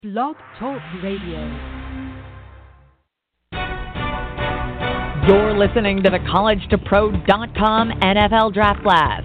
Blog Talk Radio. You're listening to the CollegeToPro.com NFL Draft Blast.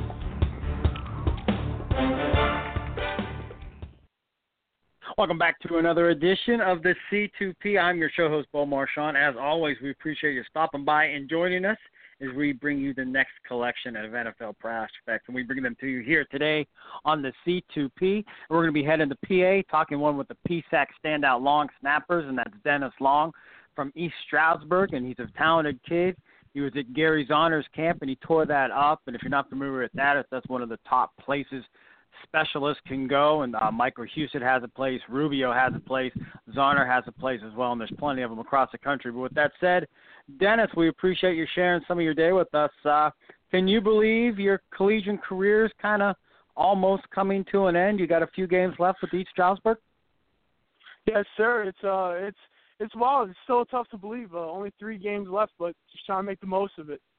Welcome back to another edition of the C2P. I'm your show host, Bo Marchand. As always, we appreciate you stopping by and joining us as we bring you the next collection of NFL prospects. And we bring them to you here today on the C2P. We're going to be heading to PA, talking one with the PSAC standout long snappers, and that's Dennis Long from East Stroudsburg, and he's a talented kid. He was at Gary Zahner's camp, and he tore that up. And if you're not familiar with that, that's one of the top places specialists can go. And Michael Houston has a place. Rubio has a place. Zahner has a place as well, and there's plenty of them across the country. But with that said, Dennis, we appreciate you sharing some of your day with us. Can you believe your collegiate career is kind of almost coming to an end? You got a few games left with East Stroudsburg? Yes, sir. It's wild. It's still tough to believe. Only 3 games left, but just trying to make the most of it.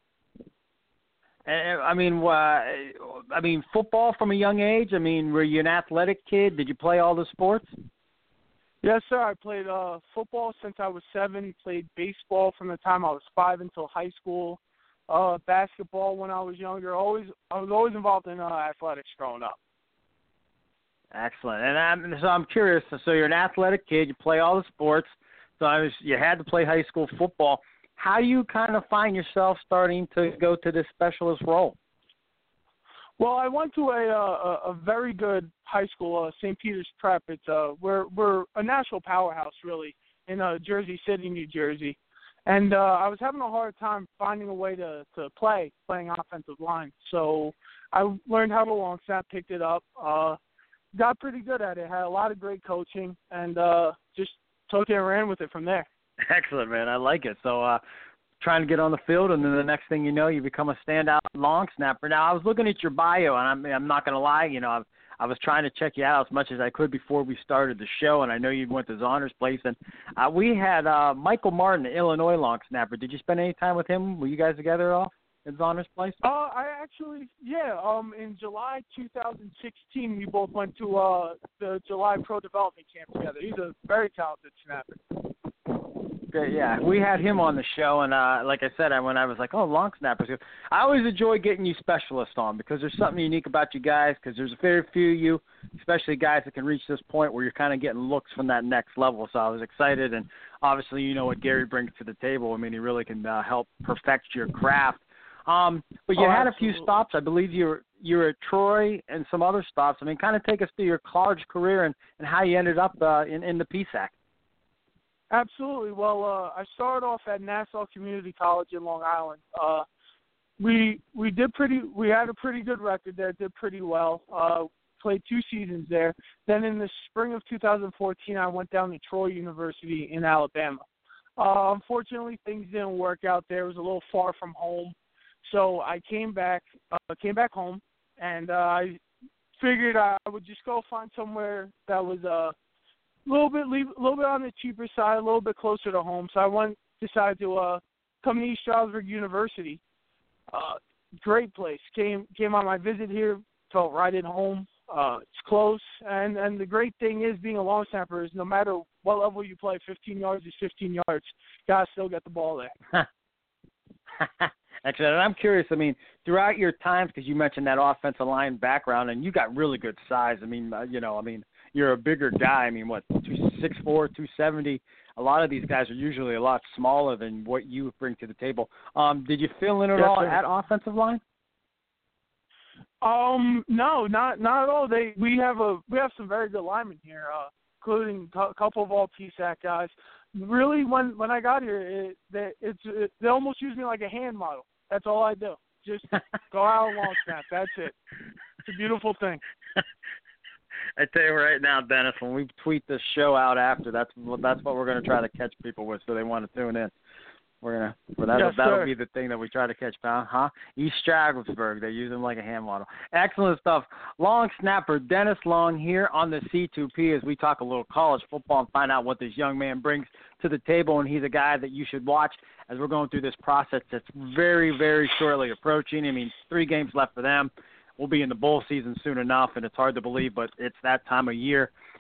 I mean, football from a young age. I mean, were you an athletic kid? Did you play all the sports? Yes, sir. I played football since I was 7. Played baseball from the time I was 5 until high school. Basketball when I was younger. I was always involved in athletics growing up. Excellent. And I'm curious. So you're an athletic kid. You play all the sports. So you had to play high school football. How do you kind of find yourself starting to go to this specialist role? Well, I went to a very good high school, St. Peter's Prep. It's we're a national powerhouse, really, in Jersey City, New Jersey. And I was having a hard time finding a way to playing offensive line. So I learned how to long snap, picked it up, got pretty good at it, had a lot of great coaching, and just took it and ran with it from there. Excellent, man. I like it. So trying to get on the field, and then the next thing you know, you become a standout long snapper. Now, I was looking at your bio, and I'm not going to lie, I was trying to check you out as much as I could before we started the show, and I know you went to Zahner's place. And we had Michael Martin, the Illinois long snapper. Did you spend any time with him? Were you guys together at all at Zahner's place? In July 2016, we both went to the July Pro Development Camp together. He's a very talented snapper. Yeah, we had him on the show, and like I said, when I was like, long snappers. I always enjoy getting you specialists on because there's something unique about you guys because there's a very few of you, especially guys that can reach this point where you're kind of getting looks from that next level. So I was excited, and obviously you know what Gary brings to the table. I mean, he really can help perfect your craft. But you had a few stops. I believe you were at Troy and some other stops. I mean, kind of take us through your college career and how you ended up in the PSAC. Absolutely. Well, I started off at Nassau Community College in Long Island. We had a pretty good record there. Did pretty well. Played 2 seasons there. Then in the spring of 2014, I went down to Troy University in Alabama. Unfortunately, things didn't work out there. It was a little far from home, so I came back home, and I figured I would just go find somewhere that was a little bit on the cheaper side, a little bit closer to home. So I decided to come to East Stroudsburg University. Great place. Came on my visit here, felt right at home. It's close, and the great thing is being a long snapper is no matter what level you play, 15 yards is 15 yards. Guys still get the ball there. Excellent. And I'm curious, I mean, throughout your times, because you mentioned that offensive line background, and you got really good size. I mean, you're a bigger guy. I mean, 6'4", 270. A lot of these guys are usually a lot smaller than what you bring to the table. Did you fill in at all at offensive line? No, not at all. We have some very good linemen here, including a couple of all PSAC guys. Really, when I got here, they almost use me like a hand model. That's all I do. Just go out and long snap. That's it. It's a beautiful thing. I tell you right now, Dennis, when we tweet this show out after, that's what we're going to try to catch people with, so they want to tune in. That'll be the thing that we try to catch, huh? East Stroudsburg, they use them like a hand model. Excellent stuff. Long snapper Dennis Long here on the C2P as we talk a little college football and find out what this young man brings to the table, and he's a guy that you should watch as we're going through this process that's very, very shortly approaching. I mean, 3 games left for them. We'll be in the bowl season soon enough, and it's hard to believe, but it's that time of year.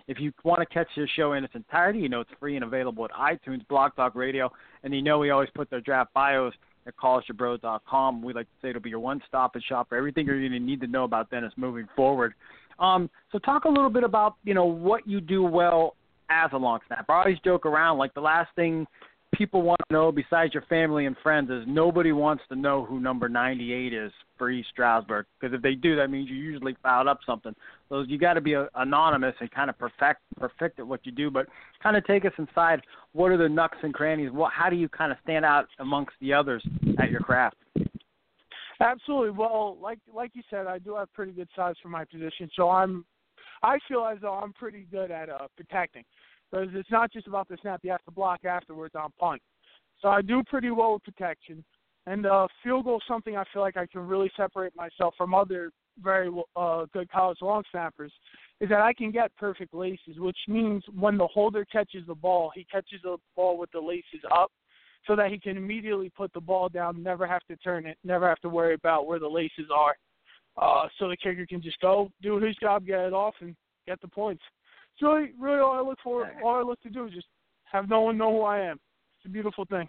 If you want to catch this show in its entirety, you know it's free and available at iTunes, Blog Talk Radio, and you know we always put their draft bios at collegeofbros.com. We like to say it'll be your one-stop shop for everything you're going to need to know about Dennis moving forward. So talk a little bit about, you know, what you do well as a long snapper. I always joke around, like the last thing people want to know besides your family and friends is nobody wants to know who number 98 is for East Stroudsburg, because if they do, that means you usually fouled up something. So you got to be anonymous and kind of perfect at what you do, but kind of take us inside. What are the nooks and crannies? How do you kind of stand out amongst the others at your craft? Absolutely. Well, like you said, I do have pretty good size for my position, so I feel as though I'm pretty good at protecting. Because it's not just about the snap. You have to block afterwards on punt. So I do pretty well with protection. And field goal is something I feel like I can really separate myself from other very good college long snappers, is that I can get perfect laces, which means when the holder catches the ball, he catches the ball with the laces up so that he can immediately put the ball down, never have to turn it, never have to worry about where the laces are. So the kicker can just go, do his job, get it off, and get the points. It's really all I look for. All I look to do is just have no one know who I am. It's a beautiful thing.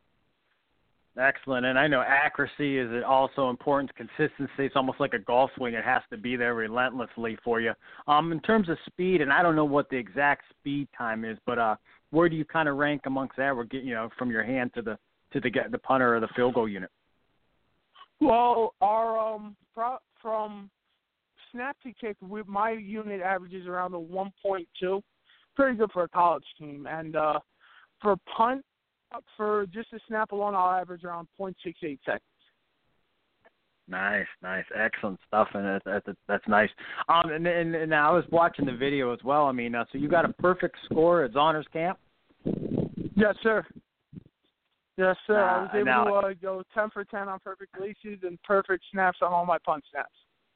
Excellent. And I know accuracy is also important. Consistency. It's almost like a golf swing. It has to be there relentlessly for you. In terms of speed, and I don't know what the exact speed time is, but where do you kind of rank amongst that? We're getting, from your hand to the punter or the field goal unit. Well, our from snap to kick, my unit averages around a 1.2. Pretty good for a college team. And for punt, for just a snap alone, I'll average around 0.68 seconds. Nice, excellent stuff, and that's nice. And I was watching the video as well. I mean, so you got a perfect score at Zonners Camp? Yes, sir. I was able to go 10 for 10 on perfect laces and perfect snaps on all my punt snaps.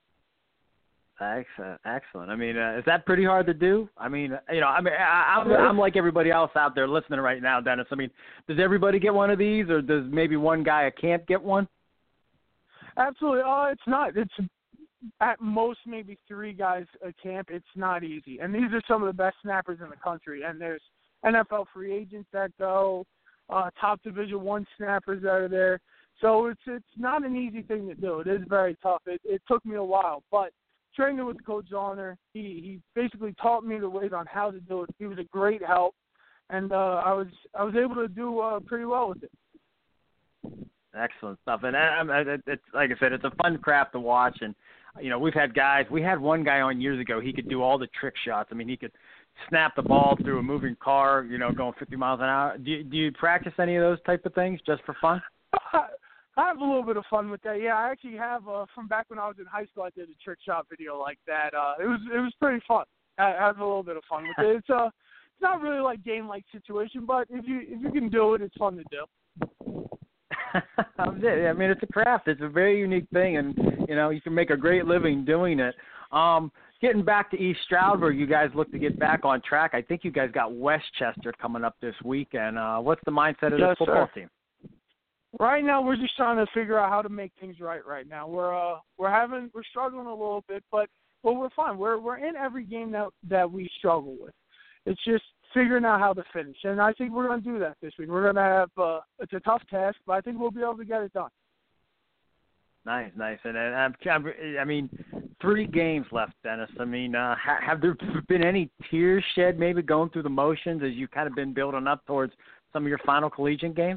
Excellent. I mean, is that pretty hard to do? I mean, I'm like everybody else out there listening right now, Dennis. I mean, does everybody get one of these, or does maybe one guy can't get one? Absolutely. It's not. It's at most maybe 3 guys a camp. It's not easy. And these are some of the best snappers in the country. And there's NFL free agents that go, top Division I snappers that are there. So it's not an easy thing to do. It is very tough. It took me a while, but training with Coach Zonner, he basically taught me the ways on how to do it. He was a great help, and I was able to do pretty well with it. Excellent stuff. And it's like I said, it's a fun craft to watch. And we've had guys. We had one guy on years ago. He could do all the trick shots. I mean, he could snap the ball through a moving car, going 50 miles an hour. Do you practice any of those type of things just for fun? I have a little bit of fun with that. Yeah, I actually have from back when I was in high school. I did a trick shot video like that. It was pretty fun. I have a little bit of fun with it. It's not really like game-like situation, but if you can do it, it's fun to do. I mean, it's a craft. It's a very unique thing, and you can make a great living doing it. Getting back to East Stroudsburg, you guys look to get back on track. I think you guys got Westchester coming up this weekend. What's the mindset of the football team? Right now, we're just trying to figure out how to make things right now. We're struggling a little bit, but we're fine. We're in every game that we struggle with. It's just figuring out how to finish, and I think we're going to do that this week. We're going to have it's a tough task, but I think we'll be able to get it done. Nice. And I mean, 3 games left, Dennis. I mean, have there been any tears shed maybe going through the motions as you've kind of been building up towards some of your final collegiate games?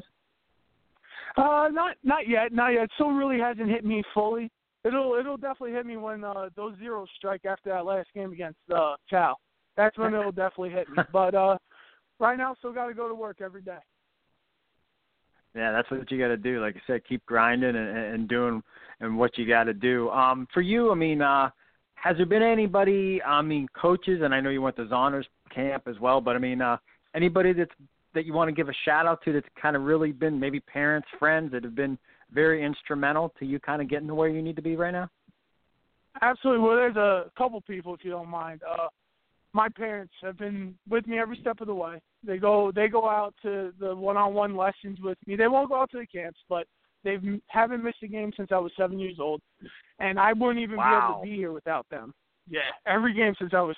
Not yet. So really hasn't hit me fully. It'll definitely hit me when those zeros strike after that last game against Cal. That's when it'll definitely hit me. But right now, still got to go to work every day. Yeah, that's what you got to do. Like I said, keep grinding and doing and what you got to do. For you, I mean, has there been anybody? I mean, coaches, and I know you went to Zonners Camp as well. But I mean, anybody that you want to give a shout-out to that's kind of really been maybe parents, friends that have been very instrumental to you kind of getting to where you need to be right now? Absolutely. Well, there's a couple people, if you don't mind. My parents have been with me every step of the way. They go out to the one-on-one lessons with me. They won't go out to the camps, but they haven't missed a game since I was 7 years old. And I wouldn't even be able to be here without them. Yeah, every game since I was 7.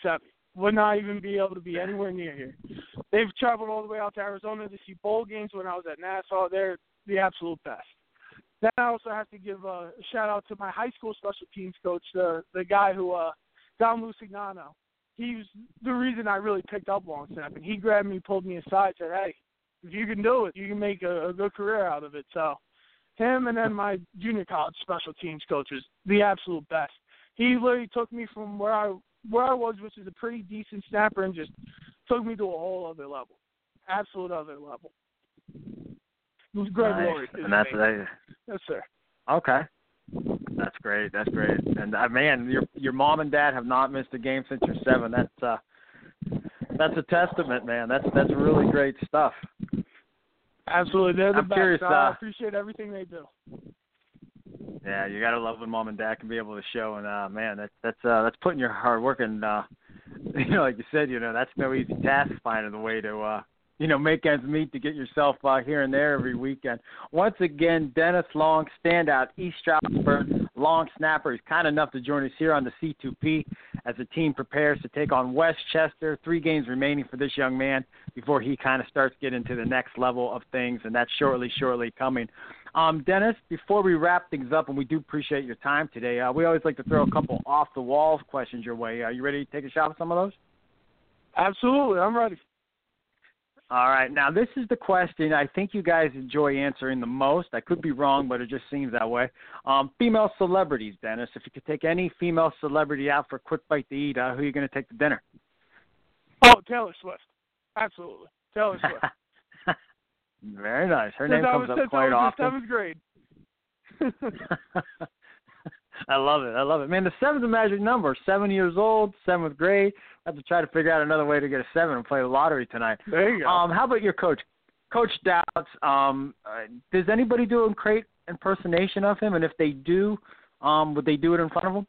would not even be able to be anywhere near here. They've traveled all the way out to Arizona to see bowl games when I was at Nassau. They're the absolute best. Then I also have to give a shout-out to my high school special teams coach, the guy who, Don Lucignano. He was the reason I really picked up long snapping. He grabbed me, pulled me aside, said, hey, if you can do it, you can make a good career out of it. So him and then my junior college special teams coach was the absolute best. He literally took me from where I was, which is a pretty decent snapper, and just took me to a whole other level. Absolute other level. It was Greg Laurie. And that's yes, sir. Okay. That's great. That's great. And man, your mom and dad have not missed a game since you're 7. That's a testament, man. That's really great stuff. Absolutely, they're the I'm best. Curious, I appreciate everything they do. Yeah, you gotta love when mom and dad can be able to show, and man, that's putting your hard work and like you said, that's no easy task finding the way to make ends meet to get yourself here and there every weekend. Once again, Dennis Long, standout East Stroudsburg long snapper. He's kind enough to join us here on the C2P as the team prepares to take on Westchester. 3 games remaining for this young man before he kind of starts getting to the next level of things, and that's shortly coming. Dennis, before we wrap things up, and we do appreciate your time today, we always like to throw a couple off-the-wall questions your way. Are you ready to take a shot at some of those? Absolutely, I'm ready. All right. Now, this is the question I think you guys enjoy answering the most. I could be wrong, but it just seems that way. Female celebrities, Dennis. If you could take any female celebrity out for a quick bite to eat, who are you going to take to dinner? Oh, Taylor Swift. Absolutely. Taylor Swift. Very nice. Her name comes up quite often. 7th grade. I love it. Man, the 7's a magic number. 7 years old, 7th grade. I have to try to figure out another way to get a 7 and play the lottery tonight. There you go. How about your coach? Coach Dowds, does anybody do a great impersonation of him? And if they do, would they do it in front of him?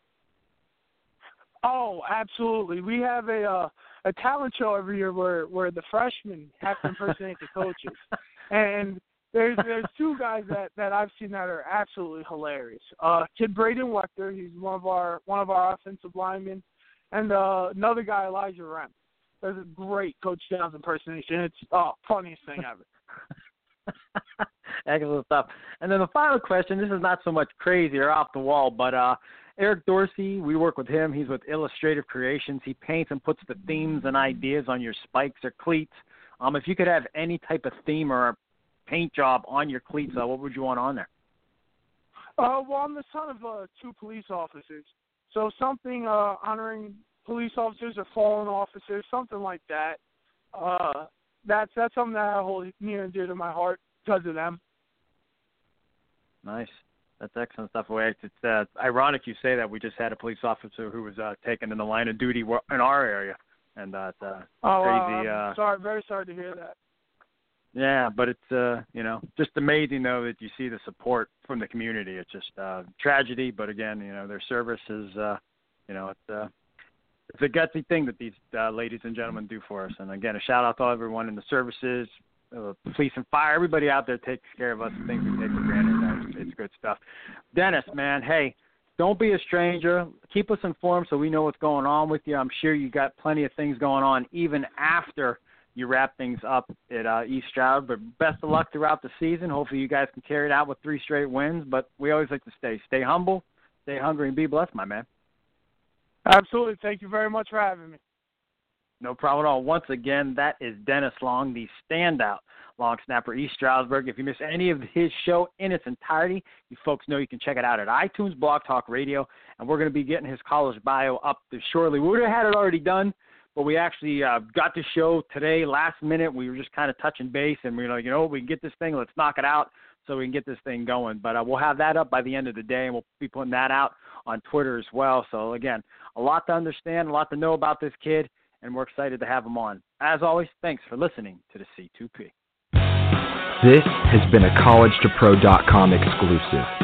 Oh, absolutely. We have a talent show every year where the freshmen have to impersonate the coaches. And there's 2 guys that I've seen that are absolutely hilarious. Kid Braden Wechter, he's one of our offensive linemen, and another guy, Elijah Rem. There's a great Coach Downs impersonation. It's funniest thing ever. Excellent stuff. And then the final question, this is not so much crazy or off the wall, but Eric Dorsey, we work with him. He's with Illustrative Creations. He paints and puts the themes and ideas on your spikes or cleats. If you could have any type of theme or a paint job on your cleats, what would you want on there? Well, I'm the son of 2 police officers, so something honoring police officers or fallen officers, something like that. That's something that I hold near and dear to my heart because of them. Nice. That's excellent stuff. It's ironic you say that. We just had a police officer who was taken in the line of duty in our area, and that's crazy. I'm sorry, very sorry to hear that. Yeah, but it's just amazing though that you see the support from the community. It's just tragedy, but again, their service is it's a gutsy thing that these ladies and gentlemen do for us. And again, a shout out to everyone in the services, police and fire, everybody out there takes care of us and things we take for granted. It's good stuff. Dennis, man, hey, don't be a stranger. Keep us informed so we know what's going on with you. I'm sure you got plenty of things going on even after you wrap things up at East Stroud. But best of luck throughout the season. Hopefully you guys can carry it out with 3 straight wins. But we always like to stay humble, stay hungry, and be blessed, my man. Absolutely. Thank you very much for having me. No problem at all. Once again, that is Dennis Long, the standout long snapper, East Stroudsburg. If you miss any of his show in its entirety, you folks know you can check it out at iTunes, Blog Talk Radio, and we're going to be getting his college bio up shortly. We would have had it already done, but we actually got the show today, last minute. We were just kind of touching base, and we were like, we can get this thing, let's knock it out so we can get this thing going. But we'll have that up by the end of the day, and we'll be putting that out on Twitter as well. So, again, a lot to understand, a lot to know about this kid, and we're excited to have him on. As always, thanks for listening to the C2P. This has been a collegetopro.com exclusive.